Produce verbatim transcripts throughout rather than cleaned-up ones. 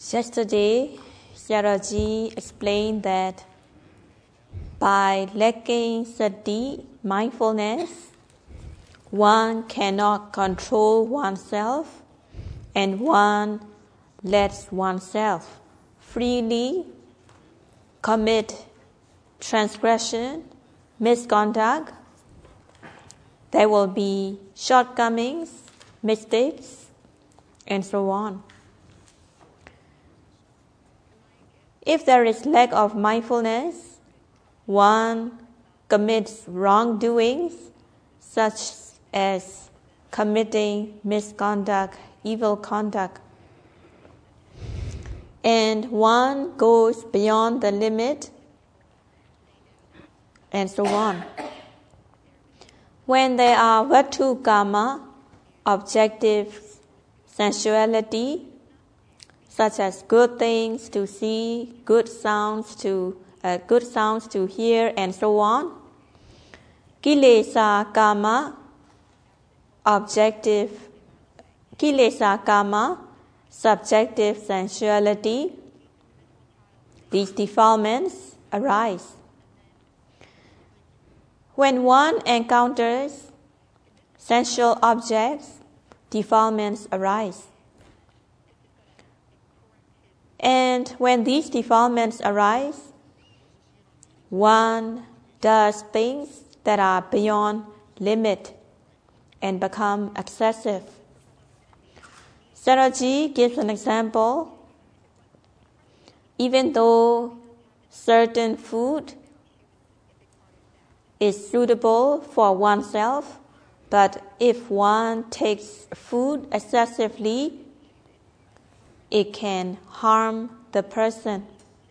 Yesterday, Sayadaw explained that by lacking sati, mindfulness, one cannot control oneself and one lets oneself freely commit transgression, misconduct. There will be shortcomings, mistakes, and so on. If there is lack of mindfulness, one commits wrongdoings such as committing misconduct, evil conduct, and one goes beyond the limit, and so on. When there are vatu kama, objective sensuality, such as good things to see, good sounds to uh, good sounds to hear, and so on. Kilesa kama, objective kilesa kama, subjective sensuality. These defilements arise. When one encounters sensual objects, defilements arise. And when these defilements arise, one does things that are beyond limit and become excessive. Sayadaw gives an example. Even though certain food is suitable for oneself, but if one takes food excessively, it can harm the person.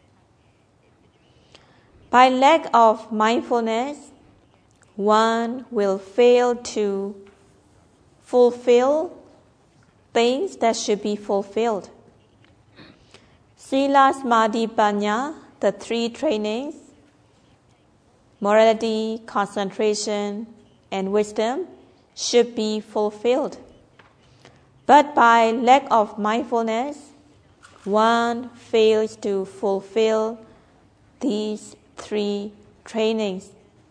By lack of mindfulness, one will fail to fulfill things that should be fulfilled. Sila, Samadhi, Panya, the three trainings, morality, concentration, and wisdom, should be fulfilled. But by lack of mindfulness, one fails to fulfill these three trainings.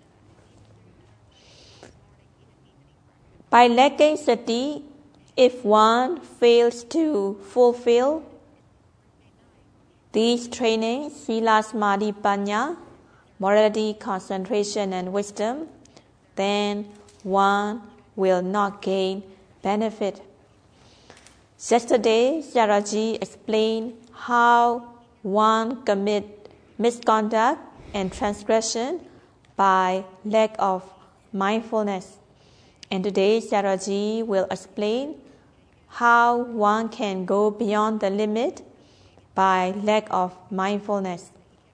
By lacking sati, if one fails to fulfill these trainings, sila, samadhi, panya, morality, concentration, and wisdom, then one will not gain benefit. Yesterday, Sayadaw explained how one commits misconduct and transgression by lack of mindfulness. And today, Sayadaw will explain how one can go beyond the limit by lack of mindfulness.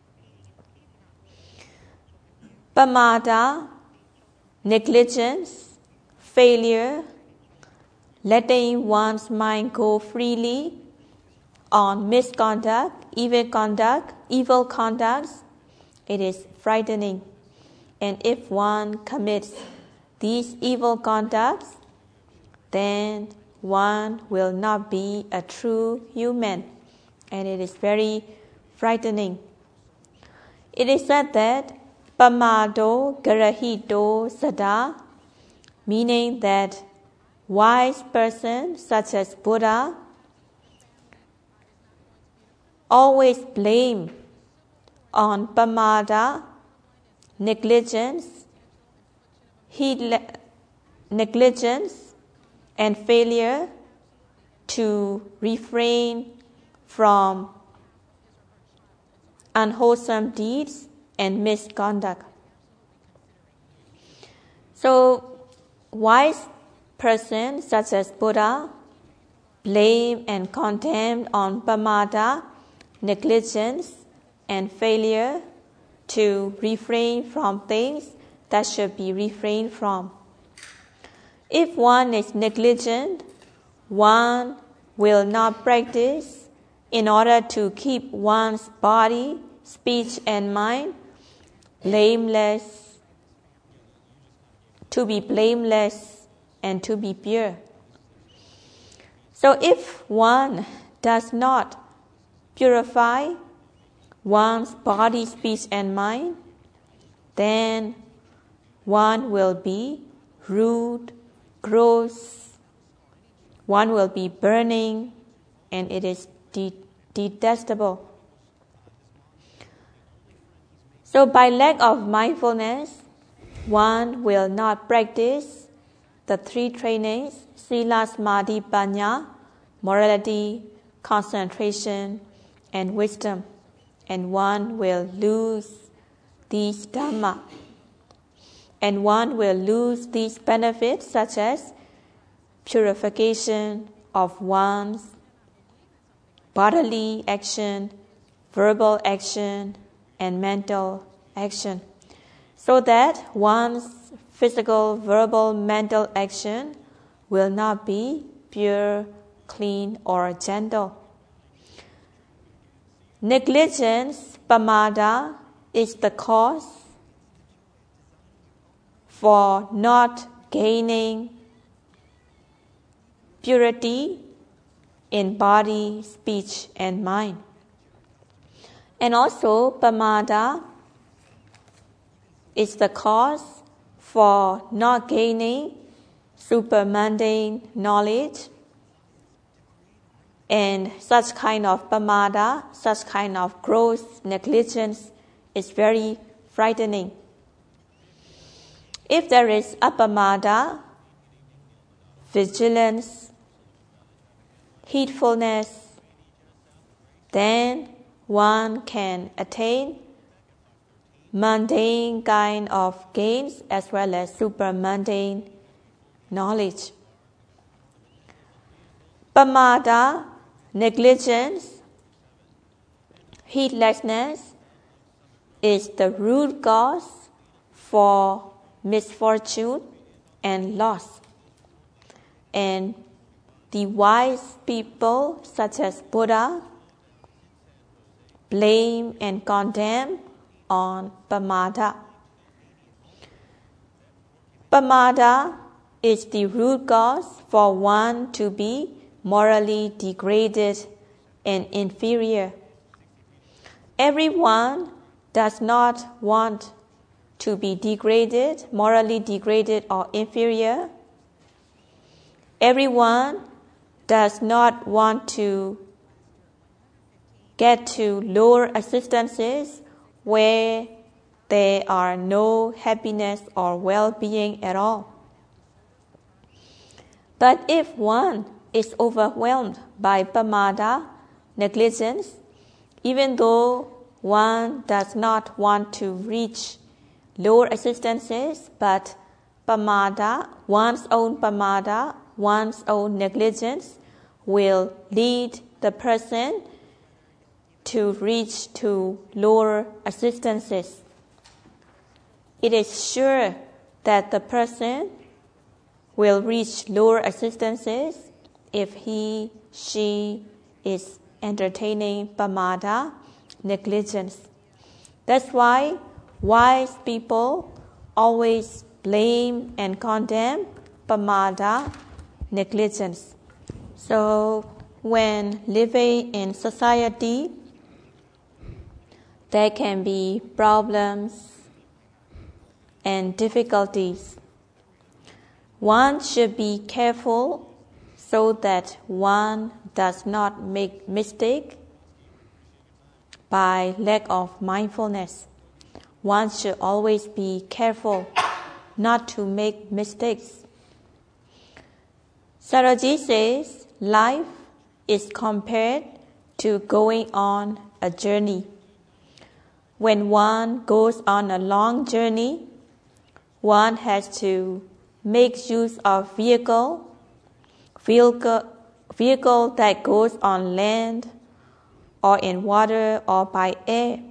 Pamada, negligence, failure, letting one's mind go freely on misconduct, evil conduct, evil conducts, it is frightening. And if one commits these evil conducts, then one will not be a true human, and it is very frightening. It is said that pamado garahito sada, meaning that wise person such as Buddha always blame on pamada, negligence, heedle- negligence and failure to refrain from unwholesome deeds and misconduct. So, wise person such as Buddha blame and condemn on pamada, negligence, and failure to refrain from things that should be refrained from. If one is negligent, one will not practice in order to keep one's body, speech, and mind blameless, to be blameless and to be pure. So if one does not purify one's body, speech, and mind, then one will be rude, gross, one will be burning, and it is de- detestable. So by lack of mindfulness, one will not practice the three trainings, Sila, Samadhi, Panya, morality, concentration, and wisdom, and one will lose these Dhamma. And one will lose these benefits such as purification of one's bodily action, verbal action, and mental action, so that one's physical, verbal, mental action will not be pure, clean, or gentle. Negligence, pamada, is the cause for not gaining purity in body, speech, and mind. And also, pamada is the cause for not gaining super-mundane knowledge. And such kind of pamada, such kind of gross negligence is very frightening. If there is apamada, vigilance, heedfulness, then one can attain mundane kind of gains as well as super-mundane knowledge. Pamada, negligence, heedlessness is the root cause for misfortune and loss. And the wise people such as Buddha blame and condemn on pamada. Pamada is the root cause for one to be morally degraded and inferior. Everyone does not want to be degraded, morally degraded or inferior. Everyone does not want to get to lower existences where there are no happiness or well-being at all. But if one is overwhelmed by pamada, negligence, even though one does not want to reach lower existences, but pamada, one's own pamada, one's own negligence will lead the person to reach to lower existences. It is sure that the person will reach lower existences if he, she is entertaining pamada, negligence. That's why wise people always blame and condemn pamada, negligence. So when living in society, there can be problems and difficulties. One should be careful so that one does not make mistake by lack of mindfulness. One should always be careful not to make mistakes. Saraji says, life is compared to going on a journey. When one goes on a long journey, one has to make use of vehicle, vehicle, vehicle that goes on land or in water or by air.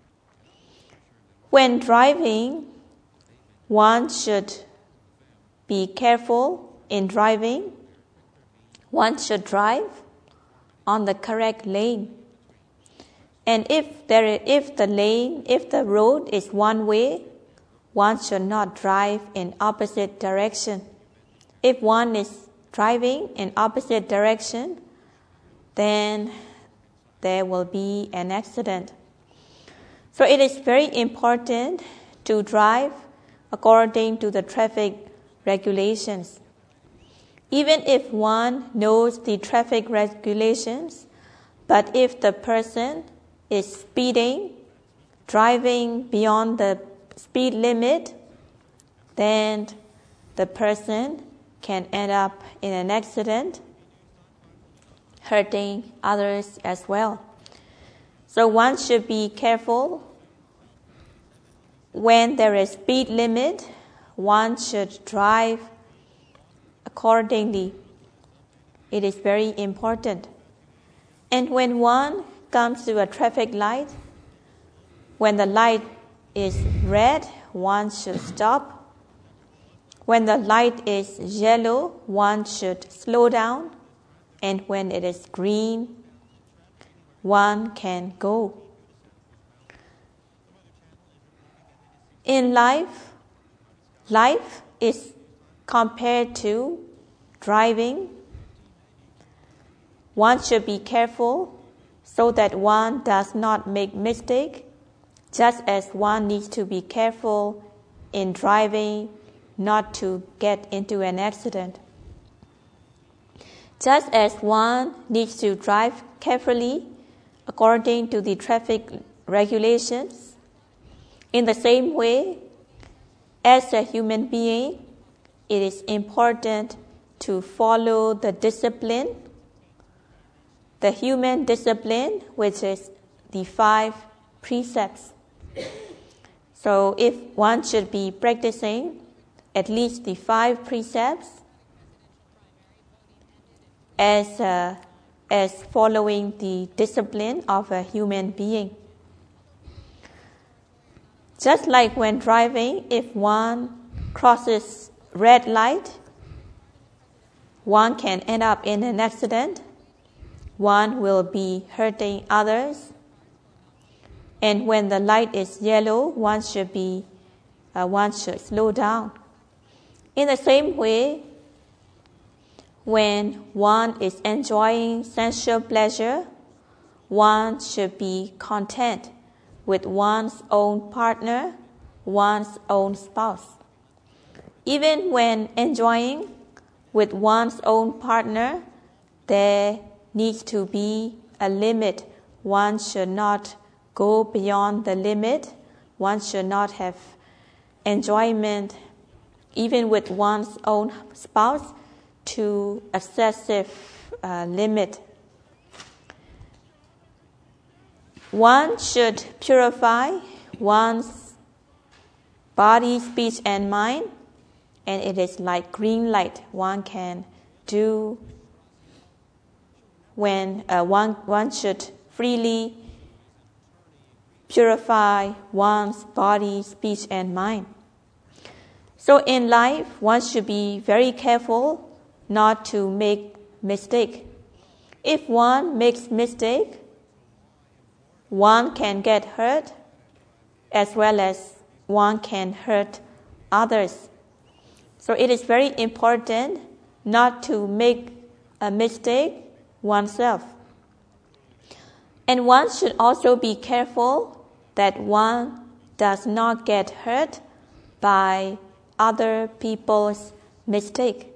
When driving, one should be careful in driving. One should drive on the correct lane. And if there is, if the lane, if the road is one way, one should not drive in opposite direction. If one is driving in opposite direction, then there will be an accident. So it is very important to drive according to the traffic regulations. Even if one knows the traffic regulations, but if the person is speeding, driving beyond the speed limit, then the person can end up in an accident, hurting others as well. So one should be careful. When there is speed limit, one should drive accordingly. It is very important. And when one comes to a traffic light, when the light is red, one should stop. When the light is yellow, one should slow down. And when it is green, one can go. In life, life is compared to driving. One should be careful so that one does not make mistake, just as one needs to be careful in driving not to get into an accident. Just as one needs to drive carefully according to the traffic regulations, in the same way, as a human being, it is important to follow the discipline, the human discipline, which is the five precepts. So if one should be practicing at least the five precepts as, uh, as following the discipline of a human being. Just like when driving, if one crosses red light, one can end up in an accident. One will be hurting others. And when the light is yellow, one should be, uh, one should slow down. In the same way, when one is enjoying sensual pleasure, one should be content with one's own partner, one's own spouse. Even when enjoying with one's own partner, there needs to be a limit. One should not go beyond the limit. One should not have enjoyment, even with one's own spouse, to excessive uh, limit. One should purify one's body, speech, and mind, and it is like green light. One can do when uh, one one should freely purify one's body, speech, and mind. So in life, one should be very careful not to make mistake. If one makes mistake, one can get hurt as well as one can hurt others. So it is very important not to make a mistake oneself. And one should also be careful that one does not get hurt by other people's mistake.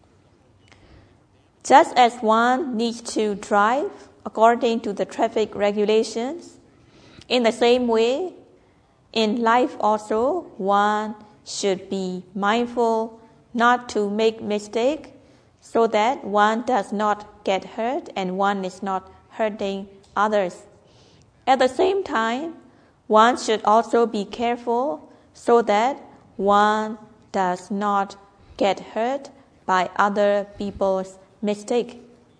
Just as one needs to drive according to the traffic regulations, in the same way, in life also, one should be mindful not to make mistake so that one does not get hurt and one is not hurting others. At the same time, one should also be careful so that one does not get hurt by other people's mistake.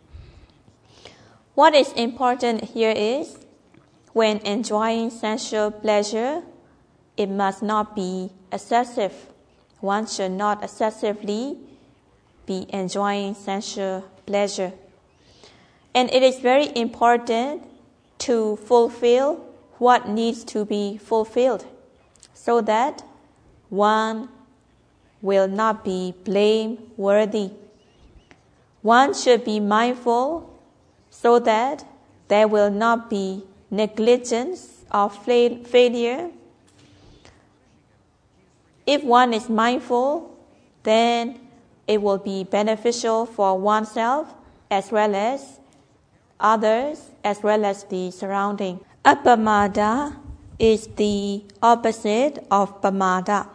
What is important here is, when enjoying sensual pleasure, it must not be excessive. One should not excessively be enjoying sensual pleasure. And it is very important to fulfill what needs to be fulfilled, so that one will not be blameworthy. One should be mindful so that there will not be negligence or fail- failure. If one is mindful, then it will be beneficial for oneself as well as others, as well as the surrounding. Apamada is the opposite of pamada.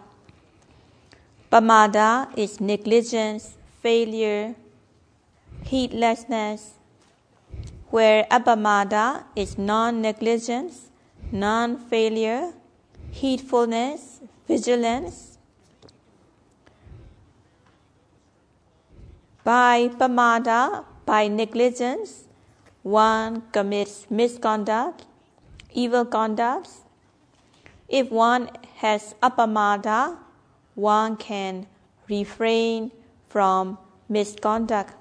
Pamada is negligence, failure, heedlessness, where apamada is non-negligence, non-failure, heedfulness, vigilance. By pamada, by negligence, one commits misconduct, evil conducts. If one has apamada, one can refrain from misconduct.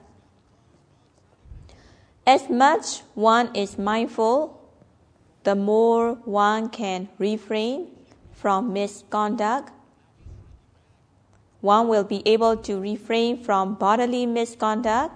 As much one is mindful, the more one can refrain from misconduct. One will be able to refrain from bodily misconduct,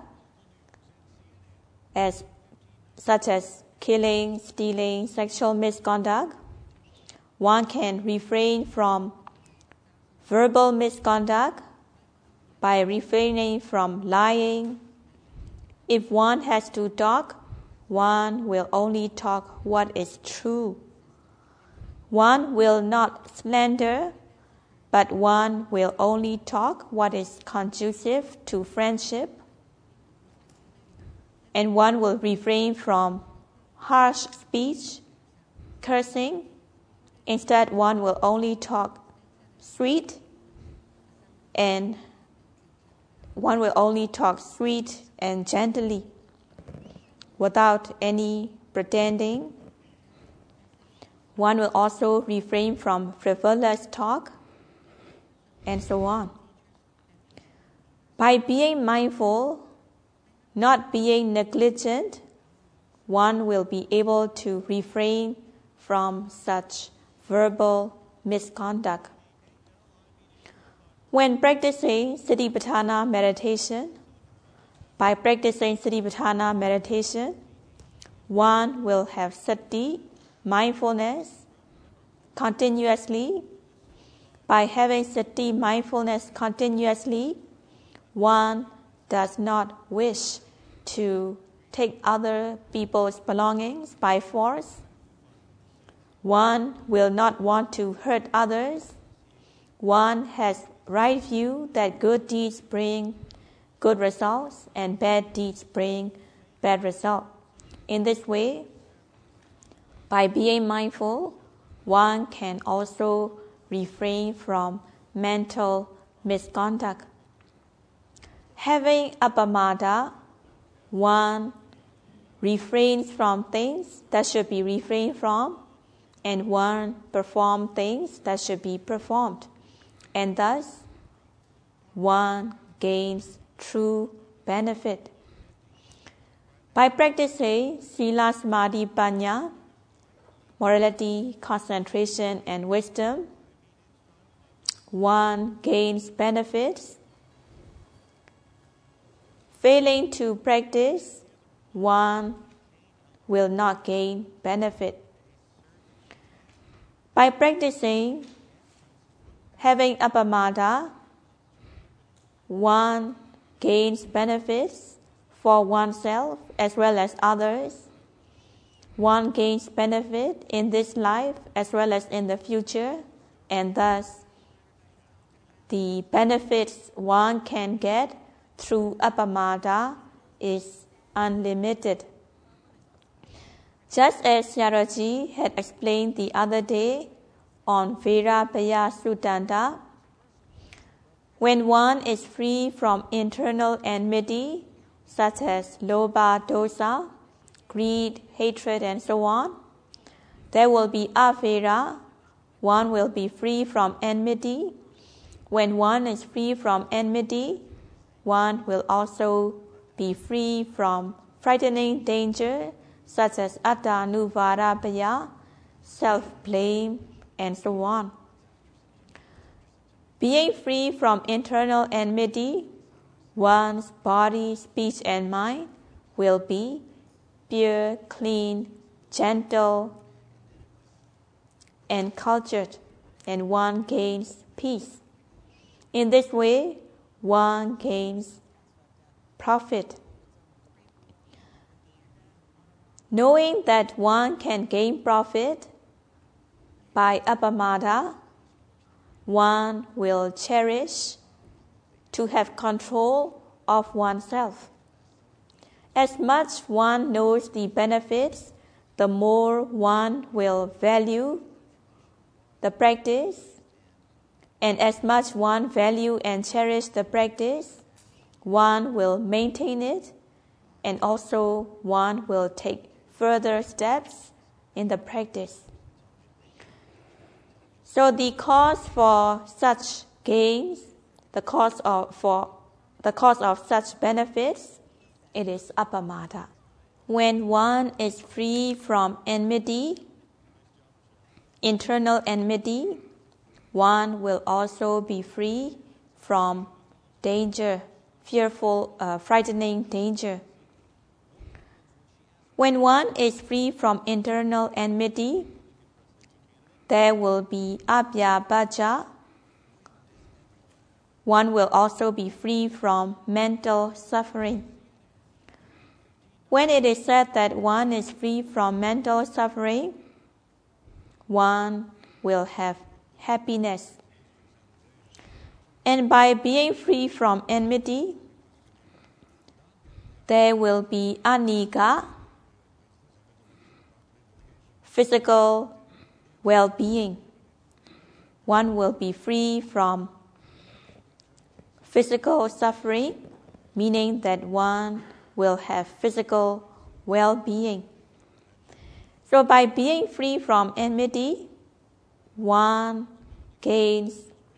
as such as killing, stealing, sexual misconduct. One can refrain from verbal misconduct by refraining from lying. If one has to talk, one will only talk what is true. One will not slander, but one will only talk what is conducive to friendship. And one will refrain from harsh speech, cursing. Instead, one will only talk sweet, and one will only talk sweet and gently, without any pretending. One will also refrain from frivolous talk, and so on. By being mindful, not being negligent, one will be able to refrain from such verbal misconduct. When practicing Satipatthana meditation, by practicing Satipatthana meditation, one will have sati, mindfulness, continuously. By having sati, mindfulness continuously, one does not wish to take other people's belongings by force. One will not want to hurt others. One has right view that good deeds bring good results and bad deeds bring bad results. In this way, by being mindful, one can also refrain from mental misconduct. Having apamada, one refrains from things that should be refrained from, and one performs things that should be performed. And thus, one gains true benefit. By practicing Sila Samadhi Panya, morality, concentration, and wisdom, one gains benefits. Failing to practice, one will not gain benefit. By practicing having apamada, one gains benefits for oneself as well as others. One gains benefit in this life as well as in the future, and thus the benefits one can get through apamada is unlimited. Just as Sayadaw had explained the other day on Virabhaya Sutanta, when one is free from internal enmity, such as lobha, dosa, greed, hatred, and so on, there will be avera. One will be free from enmity. When one is free from enmity, one will also be free from frightening danger, such as attanuvara, self-blame, and so on. Being free from internal enmity, one's body, speech, and mind will be pure, clean, gentle, and cultured, and one gains peace. In this way, one gains profit. Knowing that one can gain profit by appamada, one will cherish to have control of oneself. As much one knows the benefits, the more one will value the practice, and as much one value and cherish the practice, one will maintain it, and also one will take further steps in the practice. So the cause for such gains, the cause of for the cause of such benefits, it is appamada. When one is free from enmity, internal enmity, one will also be free from danger, fearful, uh, frightening danger. When one is free from internal enmity, there will be abhyabhaja. One will also be free from mental suffering. When it is said that one is free from mental suffering, one will have happiness. And by being free from enmity, there will be anika, physical well-being. One will be free from physical suffering, meaning that one will have physical well-being. So by being free from enmity, one gains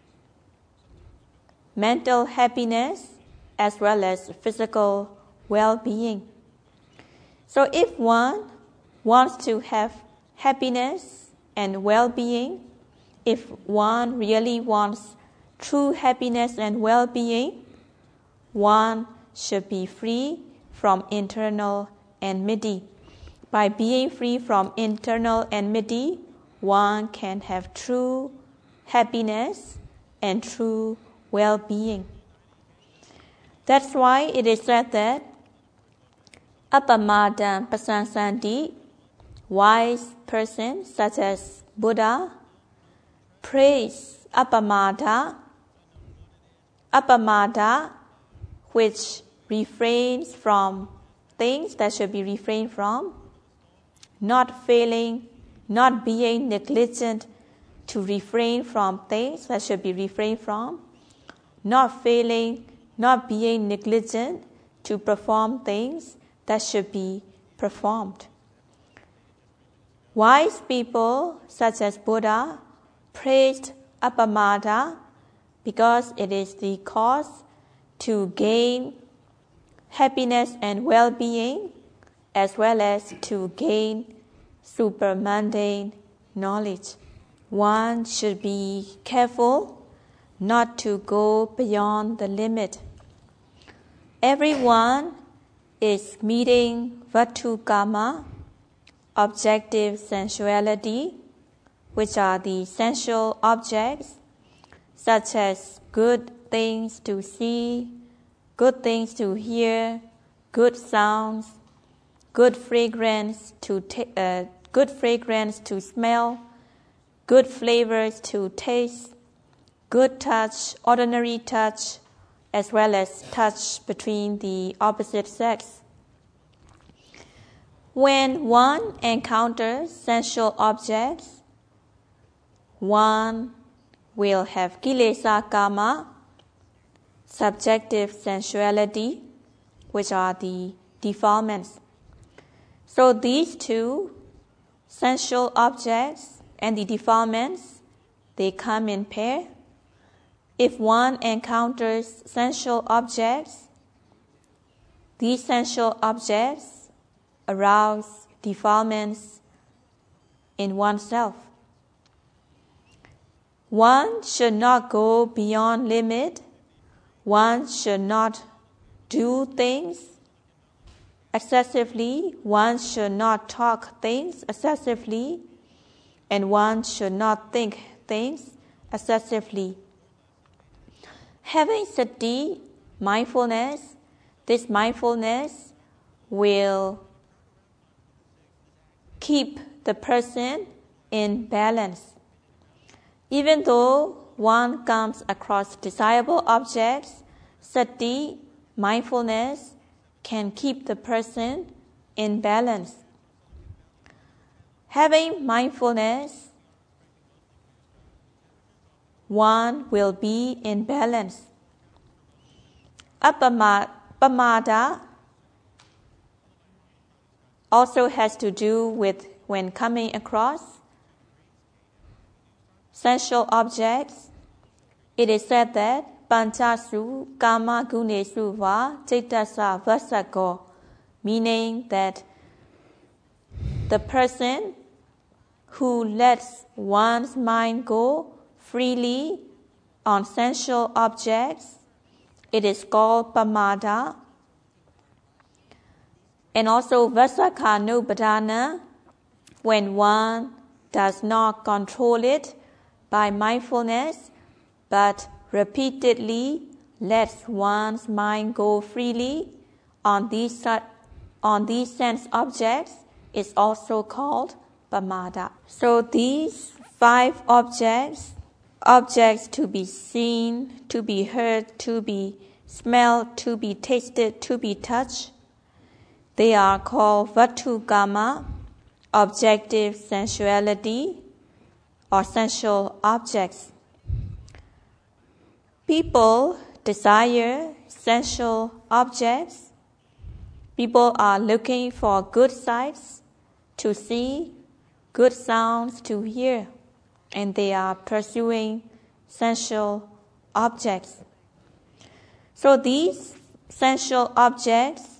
mental happiness as well as physical well-being. So if one wants to have happiness and well-being, if one really wants true happiness and well-being, one should be free from internal enmity. By being free from internal enmity, one can have true happiness and true well-being. That's why it is said that appamadan pasansanti, wise persons such as Buddha, praise appamada, appamada, which refrains from things that should be refrained from, not failing, not being negligent to refrain from things that should be refrained from, not failing, not being negligent to perform things that should be performed. Wise people such as Buddha praised appamada because it is the cause to gain happiness and well-being, as well as to gain supramundane knowledge. One should be careful not to go beyond the limit. Everyone is meeting vatu kama, objective sensuality, which are the sensual objects, such as good things to see, good things to hear, good sounds, good fragrance to ta- uh, good fragrance to smell, good flavors to taste, good touch, ordinary touch, as well as touch between the opposite sex. When one encounters sensual objects, one will have kilesa kama, subjective sensuality, which are the defilements. So these two, sensual objects and the defilements, they come in pair. If one encounters sensual objects, these sensual objects arouse defilements in oneself. One should not go beyond limit. One should not do things excessively, one should not talk things excessively, and one should not think things excessively. Having sati, mindfulness, this mindfulness will keep the person in balance. Even though one comes across desirable objects, sati, mindfulness, can keep the person in balance. Having mindfulness, one will be in balance. Apamada also has to do with when coming across sensual objects. It is said that Panchasu Kama Gunesu Va Chaitasa Vasako, meaning that the person who lets one's mind go freely on sensual objects, it is called pamada. And also Vasaka Nupadana, when one does not control it by mindfulness, but repeatedly lets one's mind go freely on these, on these sense objects, is also called pamada. So these five objects, objects to be seen, to be heard, to be smelled, to be tasted, to be touched, they are called Vatu Kama, objective sensuality, or sensual objects. People desire sensual objects. People are looking for good sights to see, good sounds to hear, and they are pursuing sensual objects. So these sensual objects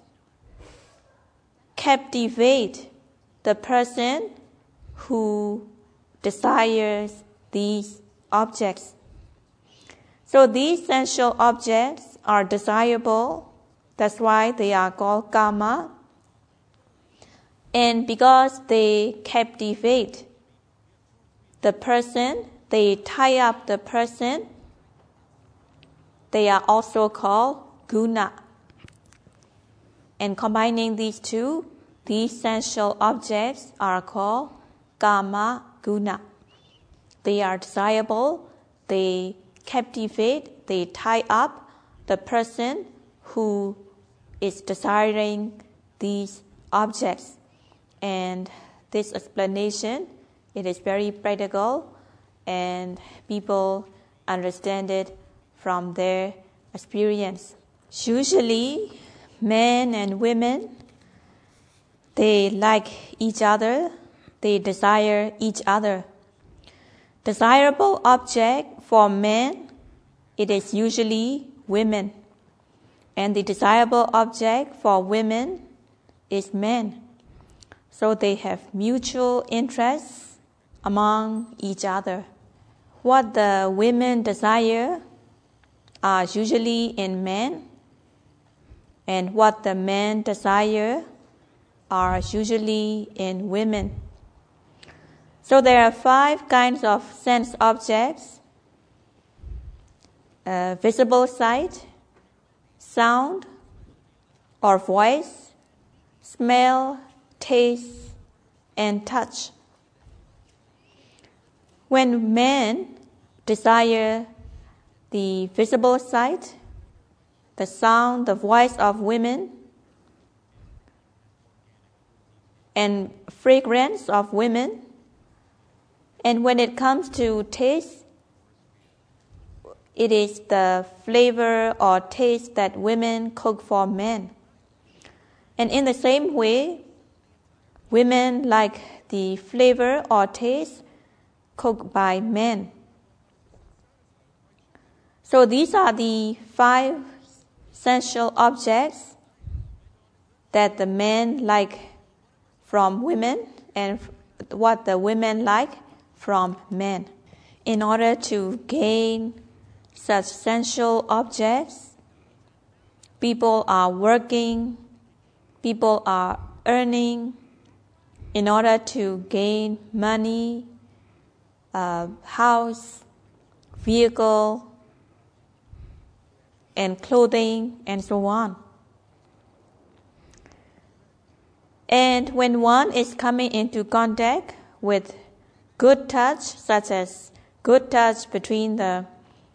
captivate the person who desires these objects. So these sensual objects are desirable, that's why they are called kama. And because they captivate the person, they tie up the person, they are also called guna. And combining these two, these sensual objects are called kama guna. They are desirable, they captivate, they tie up the person who is desiring these objects. And this explanation, it is very practical, and people understand it from their experience. Usually, men and women, they like each other, they desire each other. Desirable object for men, it is usually women. And the desirable object for women is men. So they have mutual interests among each other. What the women desire are usually in men, and what the men desire are usually in women. So there are five kinds of sense objects: uh, visible sight, sound or voice, smell, taste, and touch. When men desire the visible sight, the sound, the voice of women, and fragrance of women, and when it comes to taste, it is the flavor or taste that women cook for men. And in the same way, women like the flavor or taste cooked by men. So these are the five sensual objects that the men like from women and what the women like from men. In order to gain such sensual objects, people are working, people are earning in order to gain money, uh, house, vehicle, and clothing, and so on. And when one is coming into contact with good touch, such as good touch between the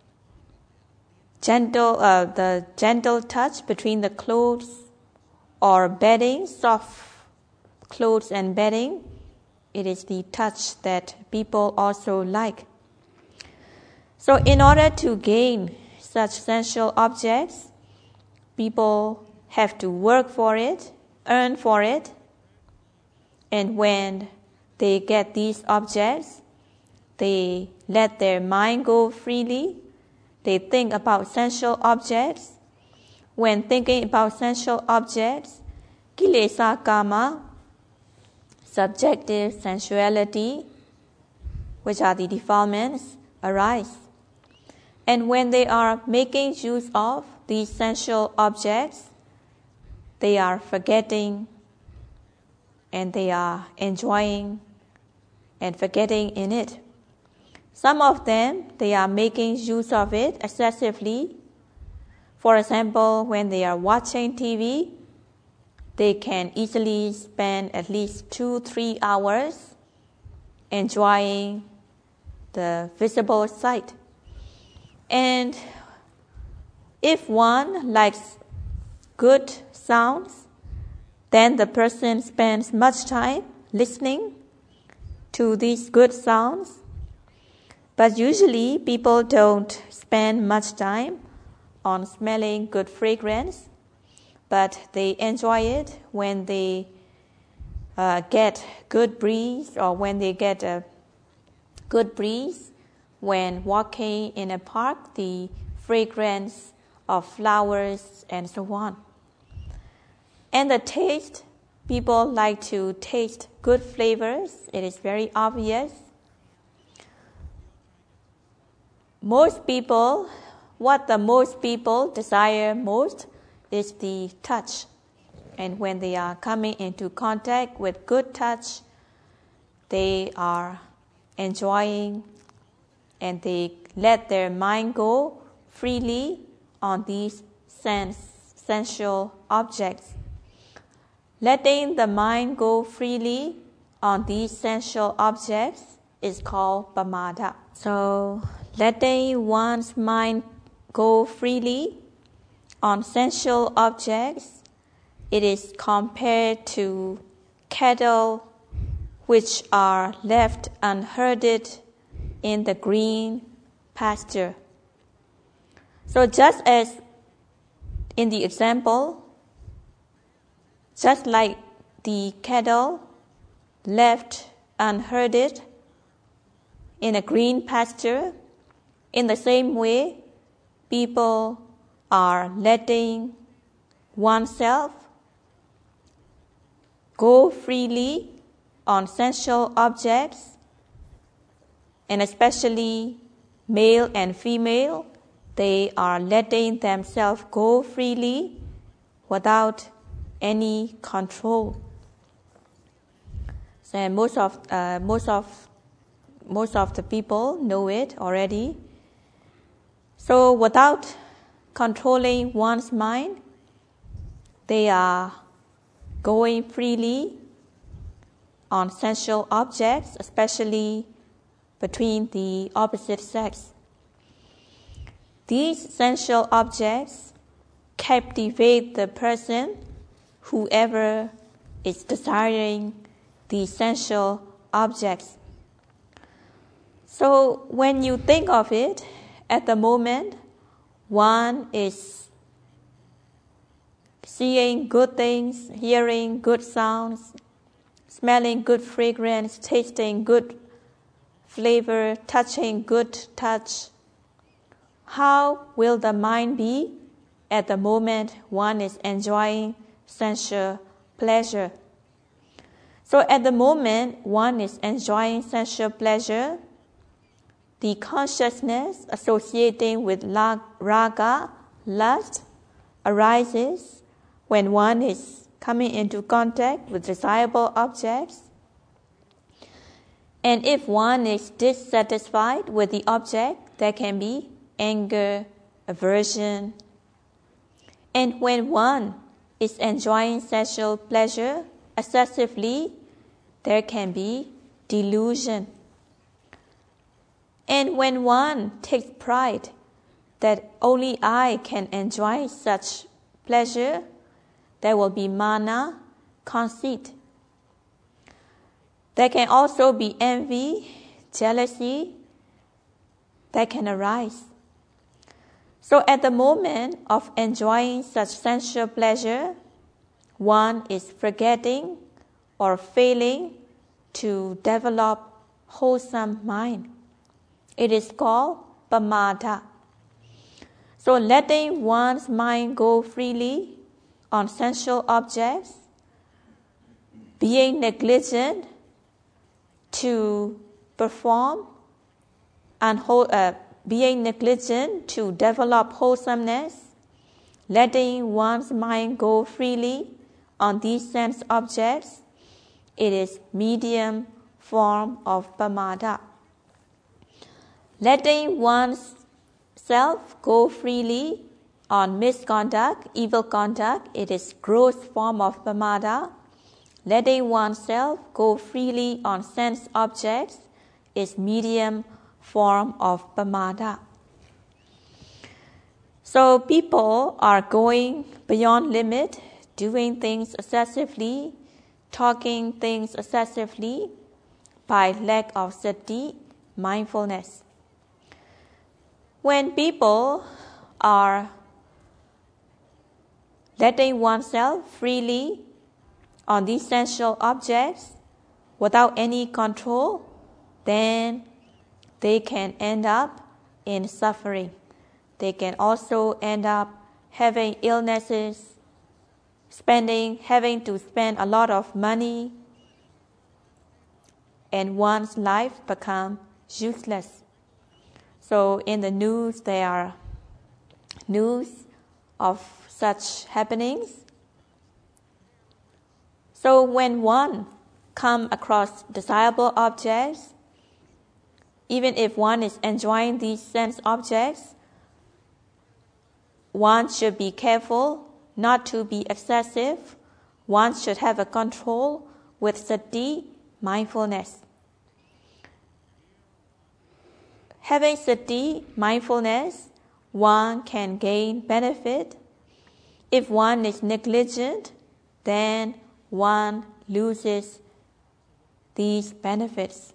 gentle, uh, the gentle touch between the clothes or bedding, soft clothes and bedding, it is the touch that people also like. So in order to gain such sensual objects, people have to work for it, earn for it, and when they get these objects, they let their mind go freely. They think about sensual objects. When thinking about sensual objects, kilesa kama, subjective sensuality, which are the defilements, arise. And when they are making use of these sensual objects, they are forgetting and they are enjoying and forgetting in it. Some of them, they are making use of it excessively. For example, when they are watching T V, they can easily spend at least two, three hours enjoying the visible sight. And if one likes good sounds, then the person spends much time listening to these good sounds. But usually people don't spend much time on smelling good fragrance, but they enjoy it when they uh, get good breeze or when they get a good breeze when walking in a park, the fragrance of flowers and so on. And the taste, people like to taste good flavors. It is very obvious. Most people, what the most people desire most is the touch. And when they are coming into contact with good touch, they are enjoying and they let their mind go freely on these sense, sensual objects. Letting the mind go freely on these sensual objects is called pamada. So, letting one's mind go freely on sensual objects, it is compared to cattle which are left unherded in the green pasture. So just as in the example, just like the cattle left unherded in a green pasture, in the same way, people are letting oneself go freely on sensual objects, and especially male and female, they are letting themselves go freely without any control. So most of uh, most of most of the people know it already. So without controlling one's mind, they are going freely on sensual objects, especially between the opposite sex. These sensual objects captivate the person, whoever is desiring these sensual objects. So when you think of it, at the moment, one is seeing good things, hearing good sounds, smelling good fragrance, tasting good flavor, touching good touch. How will the mind be at the moment one is enjoying sensual pleasure? So at the moment one is enjoying sensual pleasure, the consciousness associating with raga, lust, arises when one is coming into contact with desirable objects. And if one is dissatisfied with the object, there can be anger, aversion. And when one is enjoying sexual pleasure excessively, there can be delusion. And when one takes pride that only I can enjoy such pleasure, there will be mana, conceit. There can also be envy, jealousy that can arise. So at the moment of enjoying such sensual pleasure, one is forgetting or failing to develop wholesome mind. It is called pamada. So letting one's mind go freely on sensual objects, being negligent to perform and uh, being negligent to develop wholesomeness, letting one's mind go freely on these sense objects, it is medium form of pamada. Letting one's self go freely on misconduct, evil conduct, it is gross form of pamada. Letting oneself go freely on sense objects is medium form of pamada. So people are going beyond limit, doing things excessively, talking things excessively by lack of sati, mindfulness. When people are letting oneself freely on these sensual objects without any control, then they can end up in suffering. They can also end up having illnesses, spending, having to spend a lot of money, and one's life become useless. So in the news, there are news of such happenings. So when one comes across desirable objects, even if one is enjoying these sense objects, one should be careful not to be excessive. One should have a control with sati, mindfulness. Having sati, mindfulness, one can gain benefit. If one is negligent, then one loses these benefits.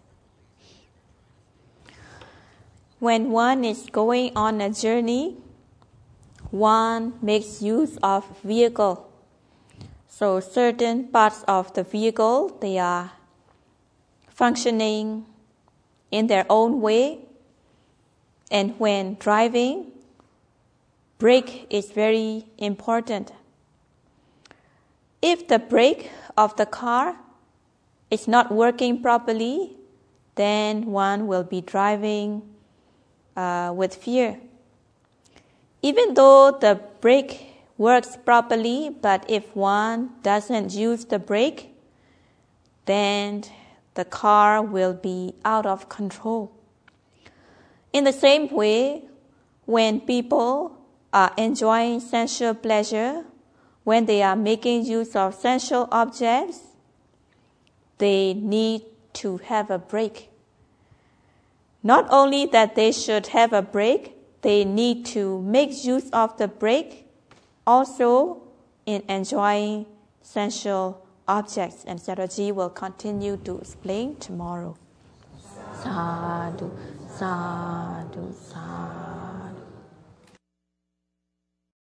When one is going on a journey, one makes use of vehicle. So certain parts of the vehicle, they are functioning in their own way. And when driving, brake is very important. If the brake of the car is not working properly, then one will be driving uh, with fear. Even though the brake works properly, but if one doesn't use the brake, then the car will be out of control. In the same way, when people are enjoying sensual pleasure, when they are making use of sensual objects, they need to have a break. Not only that they should have a break, they need to make use of the break also in enjoying sensual objects. And Sayadaw will continue to explain tomorrow. Sadhu, sadhu, sadhu.